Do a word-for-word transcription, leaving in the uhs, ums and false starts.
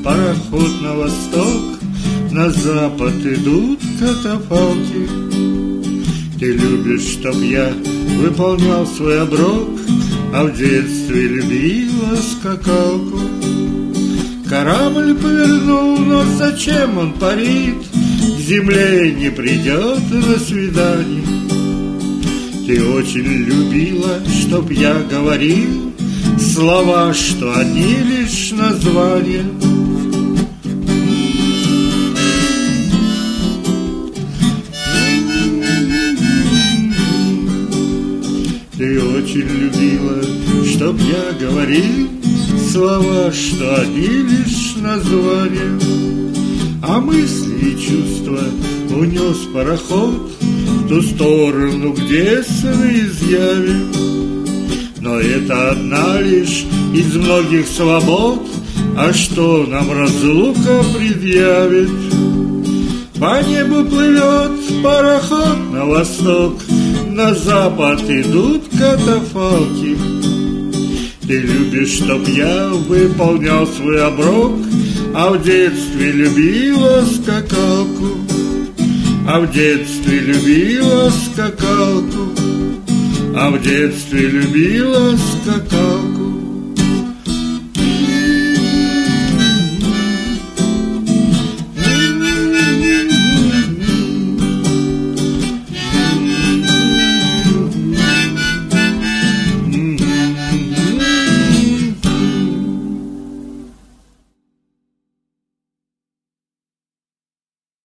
пароход на восток, на запад идут катафалки. Ты любишь, чтоб я выполнял свой оброк, а в детстве любила скакалку. Корабль повернул, но зачем он парит? К земле не придет на свидание. Ты очень любила, чтоб я говорил слова, что одни лишь названия. Ты очень любила, чтоб я говорил слова, что одни лишь названия. А мысли и чувства унес пароход в ту сторону, где сны изъяви. Но это одна лишь из многих свобод, а что нам разлука предъявит? По небу плывет пароход на восток, на запад идут катафалки. Ты любишь, чтоб я выполнял свой оброк, а в детстве любила скакалку. А в детстве любила скакалку. А в детстве любила скакалку.